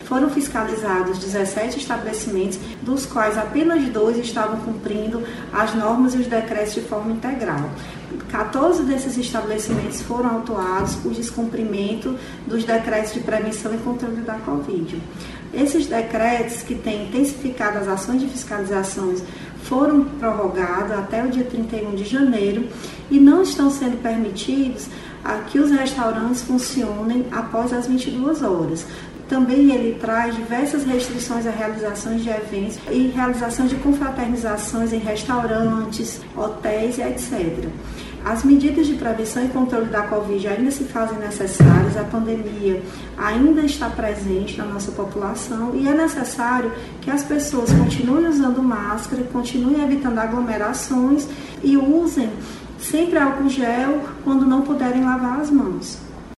foram fiscalizados 17 estabelecimentos, dos quais apenas 2 estavam cumprindo as normas e os decretos de forma integral. 14 desses estabelecimentos foram autuados por descumprimento dos decretos de prevenção e controle da Covid. Esses decretos, que têm intensificado as ações de fiscalizações, foram prorrogados até o dia 31 de janeiro e não estão sendo permitidos que os restaurantes funcionem após as 22 horas. Também ele traz diversas restrições à realização de eventos e realização de confraternizações em restaurantes, hotéis e etc. As medidas de prevenção e controle da Covid ainda se fazem necessárias, a pandemia ainda está presente na nossa população e é necessário que as pessoas continuem usando máscara, continuem evitando aglomerações e usem sempre álcool gel quando não puderem lavar as mãos.